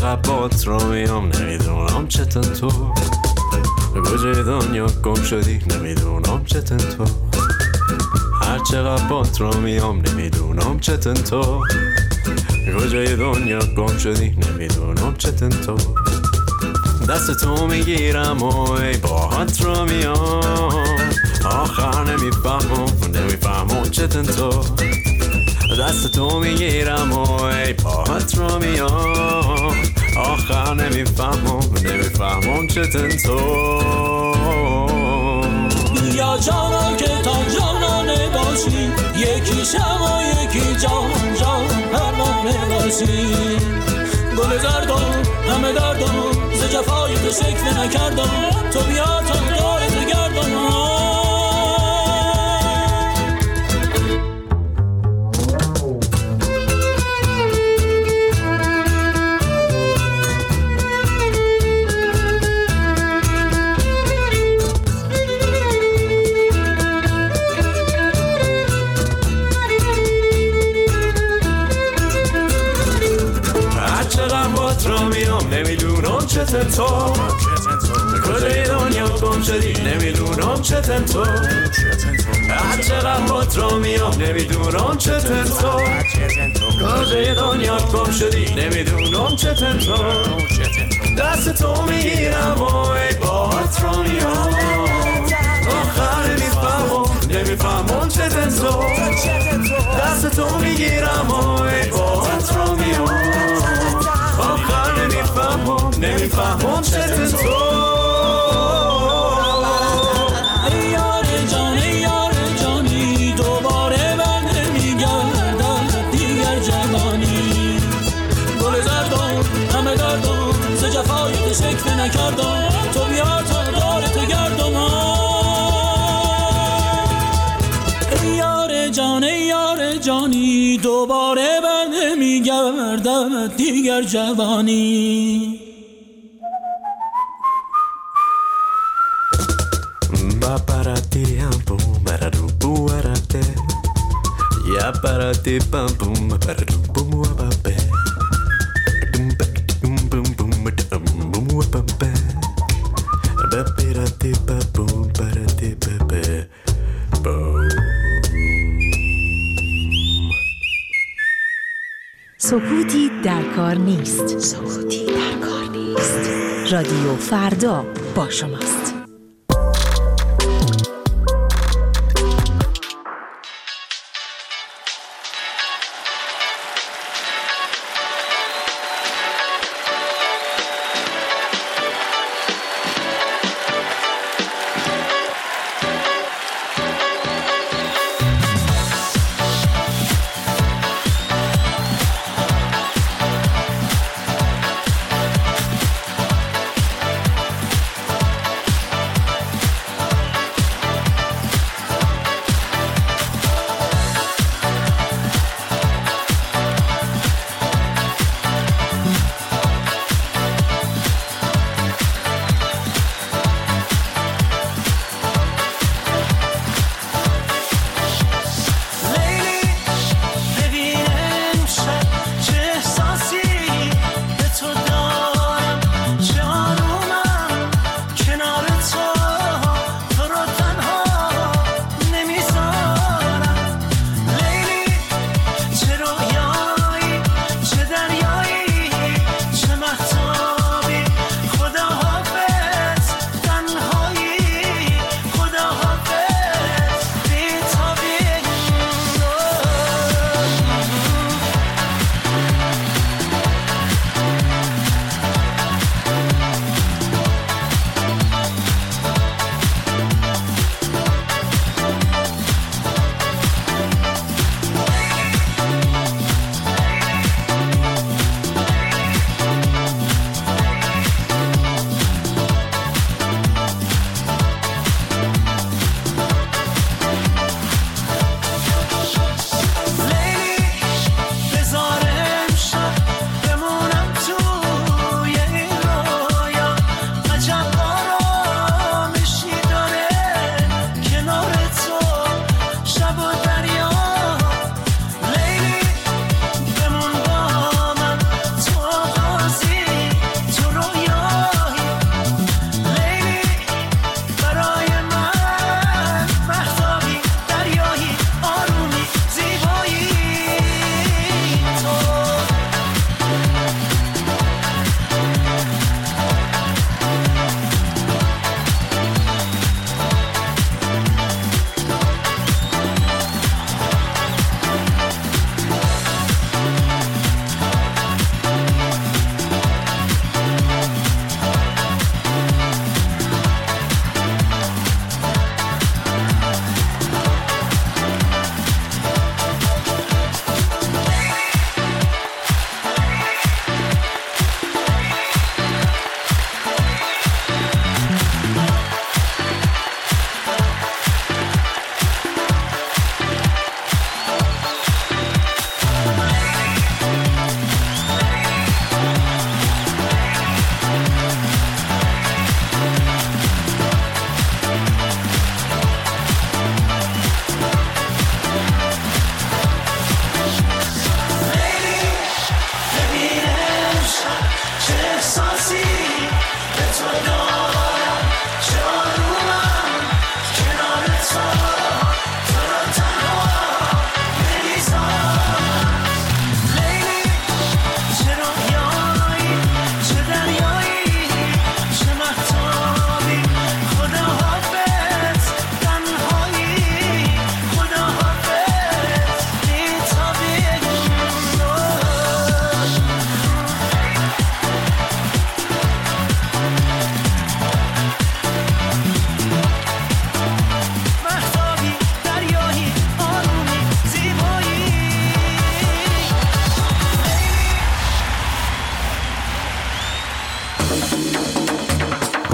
چقدر بات رو میام نمیدونم چتن تو کجای دنیا گم شدی نمیدونم چتن تو هر چقدر بات رو میام نمیدونم چتن تو کجای دنیا گم شدی نمیدونم چتن تو دست تو میگیرم و ای باهات رو میام آخر نمیفهمم چتن تو دست تو میگیرم و ای باهات رو میام آخر نمیفهمم چتن تو یا جانا که تا جانانه باشی یکی شم و یکی جان پروانه باشی گل زردم همه دردم ز جفای تو شکوه نکردم تو بیا تا دارت گردم نمیدونم چتن تو کجای دنیا گم شدی نمیدونم چتن تو هر چقدر بات رو میام نمیدونم چتن تو کجای دنیا گم شدی نمیدونم چتن تو دست تو میگیرم و ای بات رو میام آخر نمیفهمم چتن تو دست تو میگیرم و ای بات رو میام آخر نمیفهمم چتن تو ای یار جانی دوباره بر نمیگردد دیگر جوانی گل زردم همه دردم ز جفای تو شکوه نکردم تو بیا تا دارت گردم ای یار جانی دوباره بر نمیگردد دیگر جوانی Ya para ti pam pum para tu pum pa pe dum pa dum bum bum bum pa pe ba para ti pa pum para ti pa pe سکوتی در کار نیست. رادیو فردا با شماست.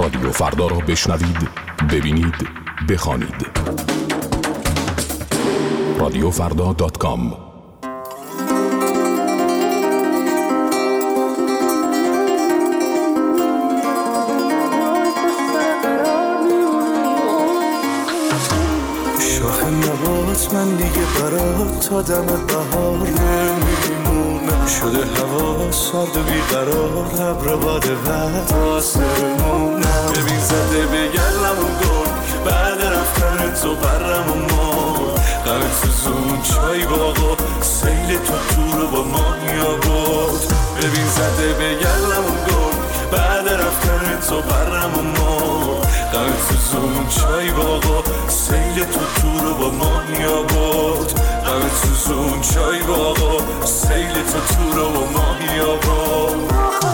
رادیو فردا را بشنوید، ببینید، بخوانید. رادیوفردا.com. من دیگه برات تا دم بهار نمیمونم، شده هوا سرد و بیقرار، ابر باد بعد آسمونم. ببین زده به گلم و گل بعد رفتن تو برم و مار، غم سوزون چای باغا سیل تو رو با مانیا بود. ببین زده به گلم و گل بعد رفتن تو برم و مار، غم سوزون چای باغا سیل تو رو با مانیا بود. غم سوزون چای باغا سیل تو رو با مانیا بود.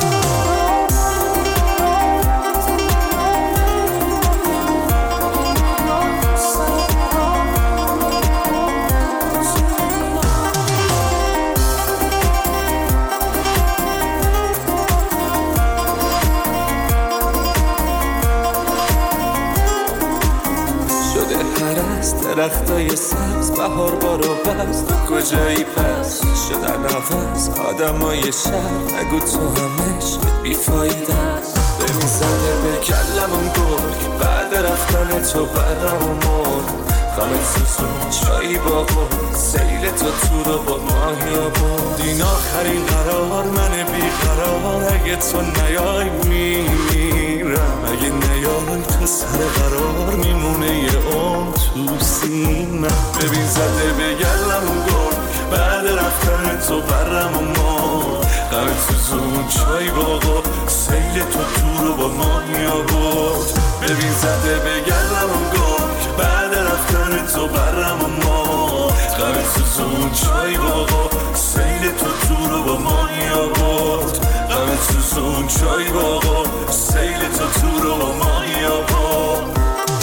درختای سبز بهار بارو بست، تو کجایی پس شدن نفس آدمای شهر، نگو تو همش بیفایده است. ببین زده به کلمم گل بعد رفتن تو برم و مرد، غمت سوزون چایی باقا سیل تو رو با ماهیا بود. این آخرین قرار من بیقرار، اگه تو نیای میمیرم، اگه نیای تو سر قرار میمونه یه عمر تو سینم. ببین زده به گلم گل بعد رفتن تو برم و مرد، غمت سوزون چای باقا سیل تو رو با ماهیا بود. ببین زده به گلم گل بعد رفتن تو برم و مرد، غمت سوزون چای باقا سیل تو رو با ماهیا بود. غمت سوزون چای باقا سیل تو رو با ماهیا بود.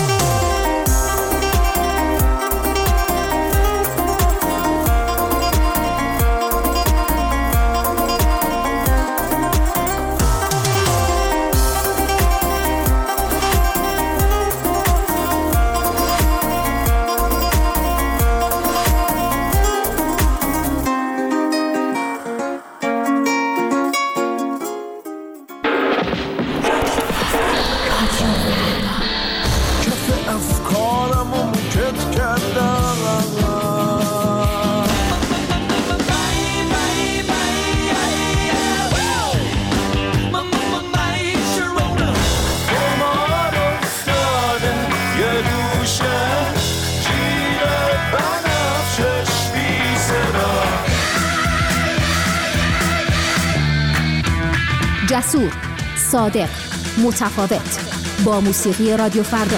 جسور، صادق، متفاوت، با موسیقی رادیو فردا.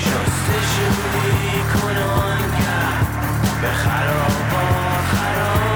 خرابات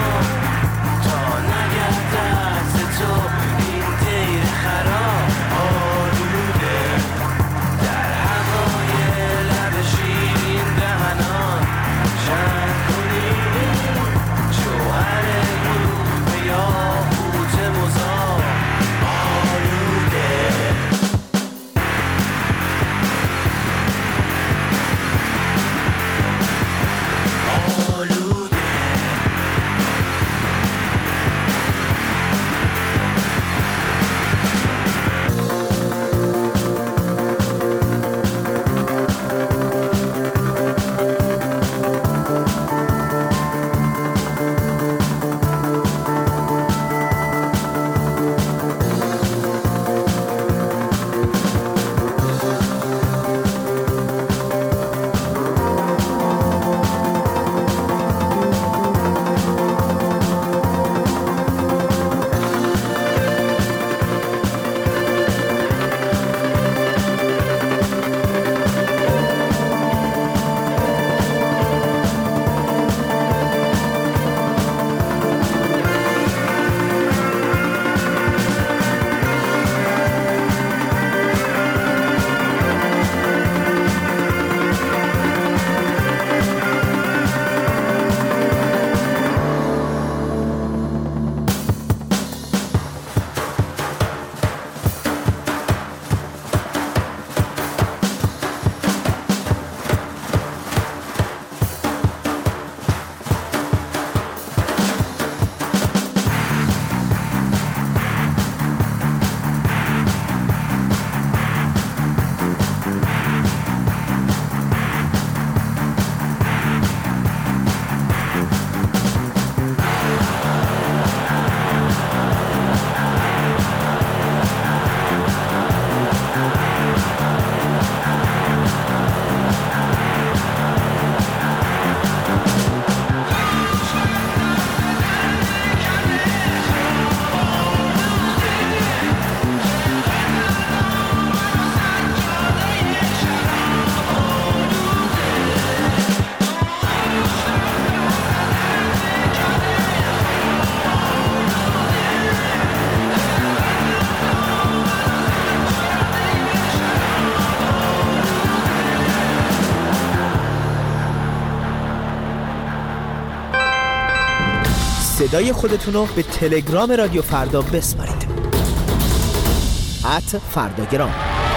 صدای خودتونو به تلگرام رادیو فردا بسپارید. @فرداگرام.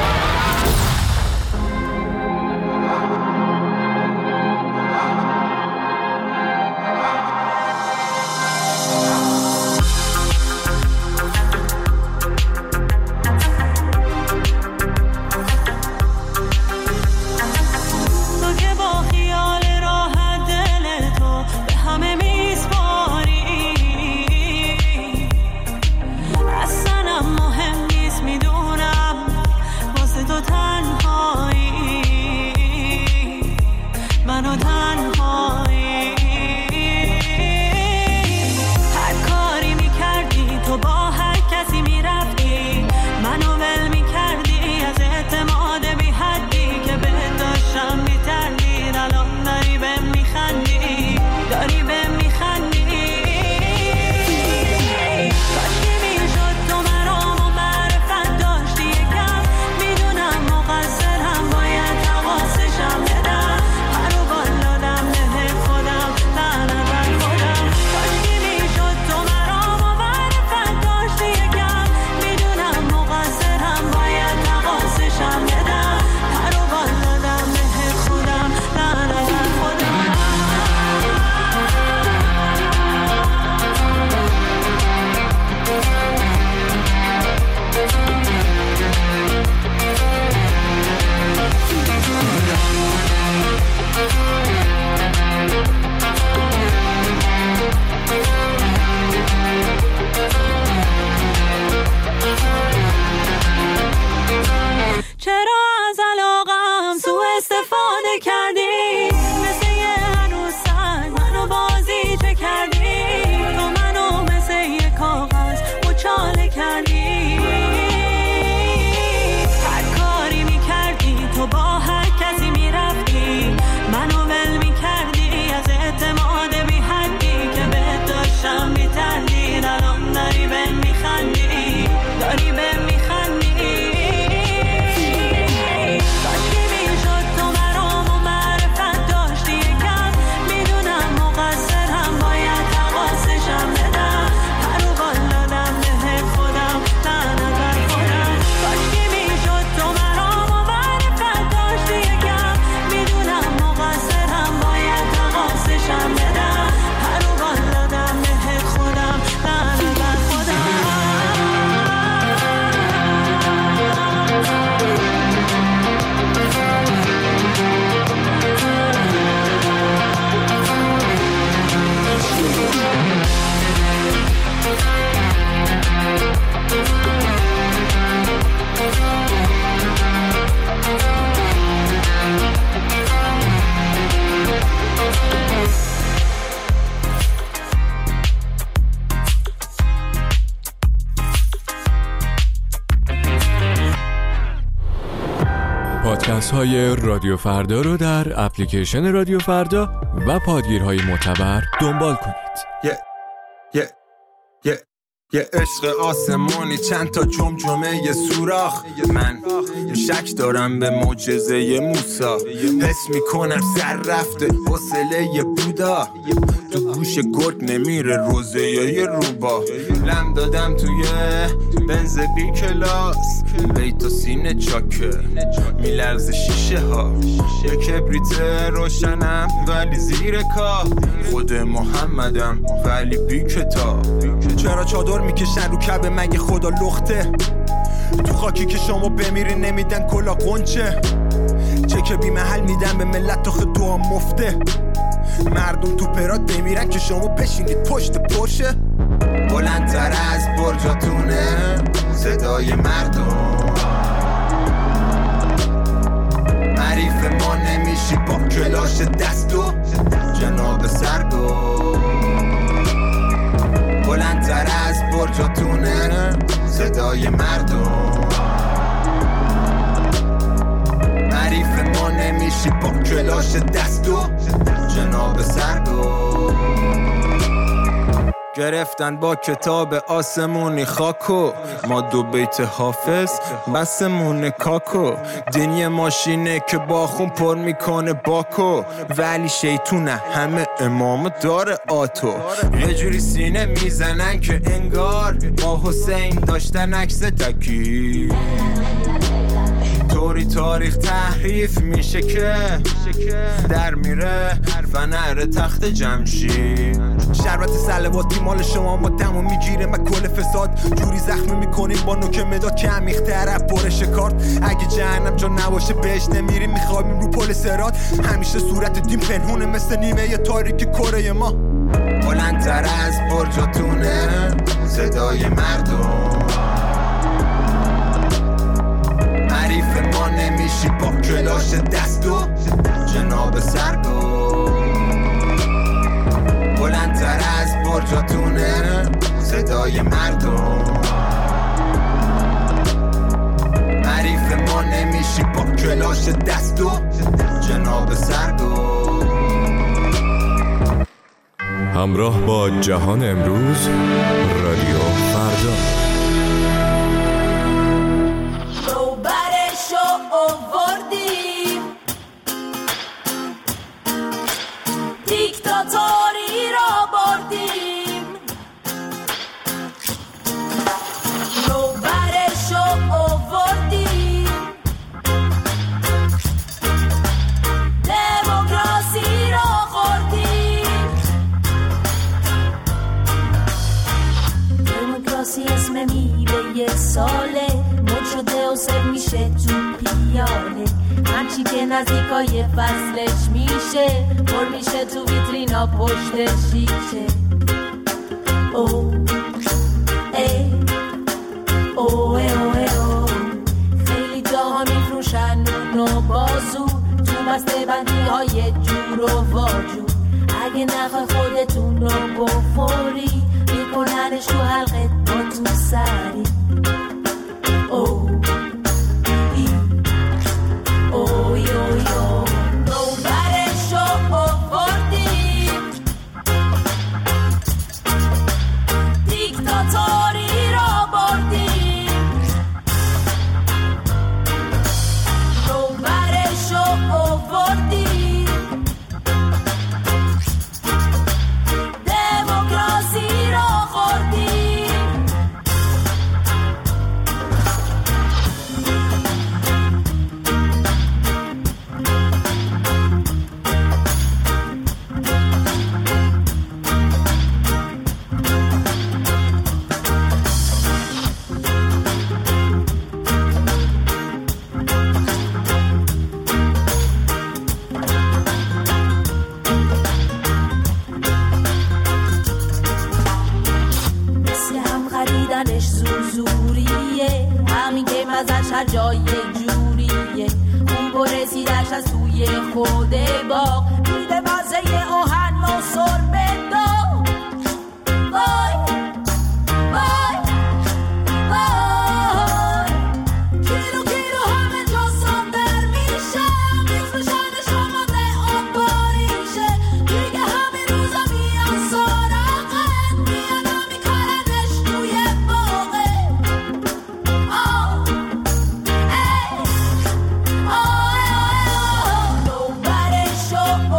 پادکست های رادیو فردا رو در اپلیکیشن رادیو فردا و پادگیرهای معتبر دنبال کنید. یه عشق آسمانی، چند تا جمجمه یه سوراخ. من شک دارم به معجزه موسی، حس میکنم سر رفته حوصله یه بودا. تو گوش گرگ نمیره روزه یه روبا. لم دادم توی بنز بی کلاس، بیت و سینه چاکه میلرز شیشه ها. یه کبریت روشنم ولی زیر کار، خود محمدم ولی بی کتاب. چرا چادر میکشن رو کعبه مگه خدا لخته؟ تو خاکی که شما بمیری نمیدن کلا قنچه. چک بی محل میدن به ملت تا دعا مفته. مردم تو پرات بمیرن که شما بشینید پشت پرشه. بلندتر از برجاتونه صدای مردم، حریف ما نمیشی با کلاش دستو جناب سردو. بلندتر از برجاتونه صدای مردم، حریف ما نمیشی با کلاش دستو جناب سردو. گرفتن با کتاب آسمونی خاکو، ما 2 بیت حافظ بسمون کاکو. دین یه ماشینه که با خون پر میکنه باکو، ولی شیطونه همه امام داره آتو. یه جوری سینه میزنن که انگار با حسین داشتن عکس تکی. طوری تاریخ تحریف میشه که در میره فنر تخت جمشید. شربت سلواتی مال شما ما دمو میگیره من کل فساد. جوری زخمی میکنیم با نوک مداد که عمیق‌تر پر شکارت. اگه جهنم جا نباشه بهش نمیریم، میخوایم رو پل صراط. همیشه صورت دین پنهونه مثل نیمه تاریک کره ما. بلندتر از برجاتونه صدای مردم، حریف ما نمیشی با کلاش دستو جناب سرگو. بلندتر از برجاتونه صدای مردم، حریف ما نمیشی با کلاش دستو جناب سرگو. همراه با جهان امروز، رادیو فردا. دیکتاتوری را بردیم، روبرشو آوردیم، دموکراسی را خوردیم. دموکراسی اسم میوه یه ساله، مد شده و سر میشه تو پیاله. هرچی که نزدیکای فصلش میشه پر میشه تو ویترینا پشت شیشه. او ای او ای او ای او، خیلی جاها میفروشن نون و بازو تو بسته بندی های جور و واجو. اگه نخوای خودتون رو بخوری میکننش تو حلقت با تو سری. او اوی اوی او، روبرشو آوردیم، دیکتاتوری را بردیم. روبرشو آوردیم، دموکراسی را خوردیم. هر جای جوریه اون برسیدش از توی خود باغ، میده مزه آهن و سربه داغ. وای وای وای، کیلو کیلو همه جا صادر میشه، میفروشنش آماده آباریشه. دیگه همین روزا میان سراغت، میان میکننش توی باغه. روبرشو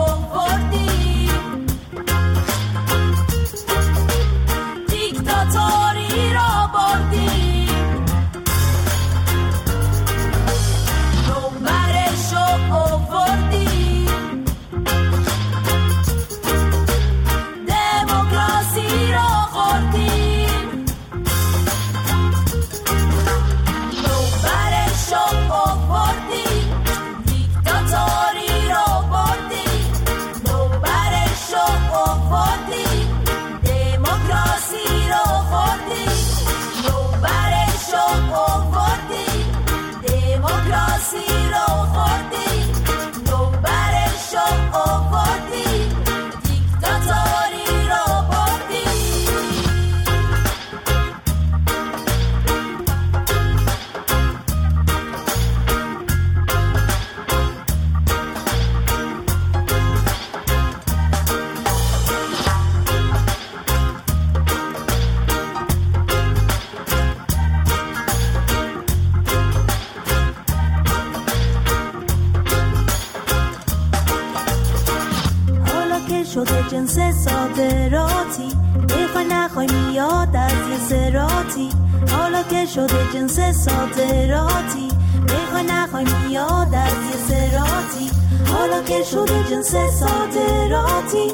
که شده جنس صادراتی بخوای نخوای میاد از یه سراتی حالا که شده جنس صادراتی بخوای نخوای میاد از یه سراتی حالا که شده جنس صادراتی.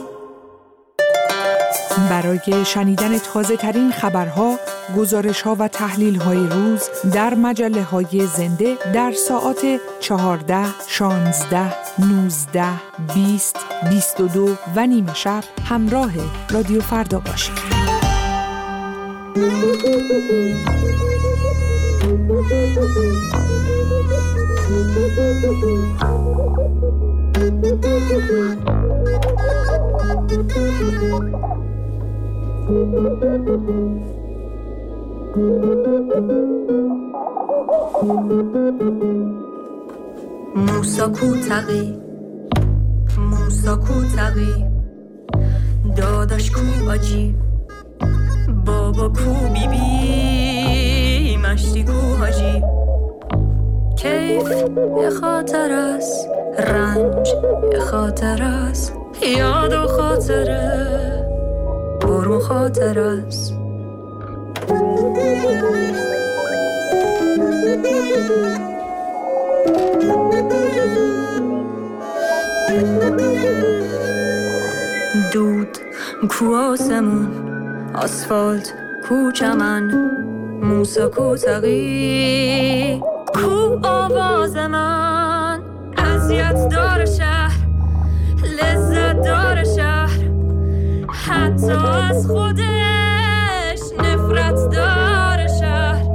برای شنیدن تازه ترین خبرها، گزارش‌ها و تحلیل‌های روز در مجله‌های زنده در ساعات 14، 16، 19، 20، 22 و نیم شب همراه رادیو فردا باشید. موسا کوتقی داداش کو آجی بابا کو بیبی مشتی کو حاجی کیف یه خاطر است رنج یه خاطر است یاد و خاطره پر مخاطر است دود کو آسمون آسفالت کو چمن موسا کو تقی کو آواز من اذیت دار شهر لذت دار شهر حتی از خودش نفرت دار شهر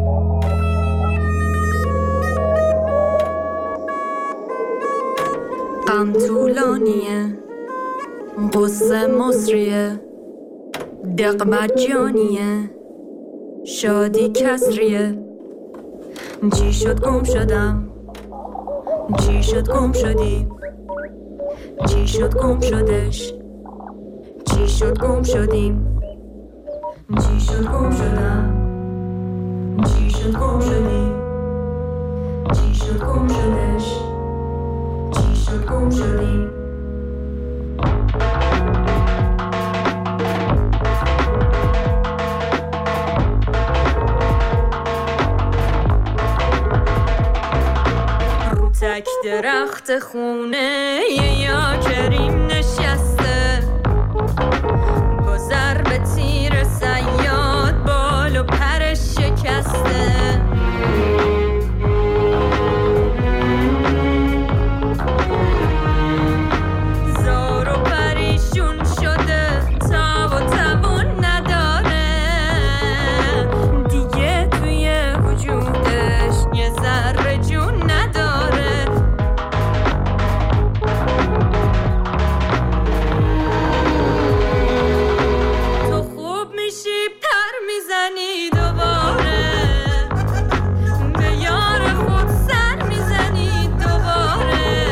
غم طولانیه قصه مصریه دق مجانیه شادی کسریه چی شد گم شدم چی شد گم شدی چی شد گم شدش چی شد گم شدیم چی شد گم شدم چی شد گم شدی چی شد گم شدش چی شد گم شدیم تک درخت خونه یا کریم نشسته با ضرب تیر صیاد بال و پرش شکسته زار و پریشون شده تاب و توان نداره دیگه توی وجودش یه ذره جون نداره میزنی دوباره به یار خود سر میزنی دوباره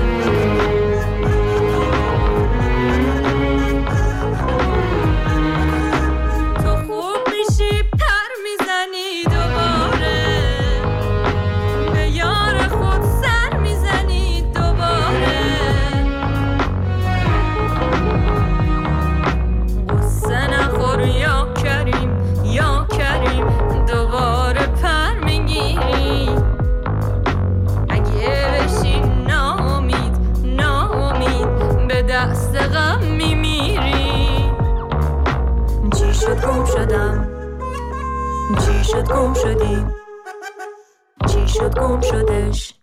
تو خوب میشی پر میزنی دوباره به یار خود سر میزنی دوباره قصه نخور یا کریم یا کریم دوباره پر میگیری اگه بشی ناامید ناامید به دست غم میمیری چی شد گم شدم چی شد گم شدی چی شد گم شدش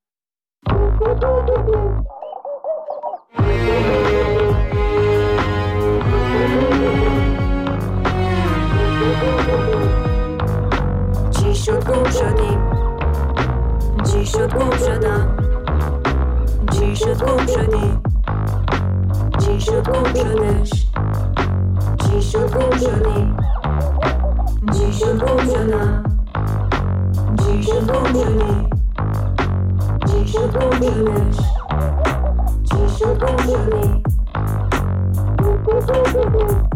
چی شد گم شدیم چی شد گم شدم چی شد گم شدی چی شد گم شدش چی شد گم شدی چی شد گم شدم چی شد گم شدی چی شد گم شدش چی شد گم شدی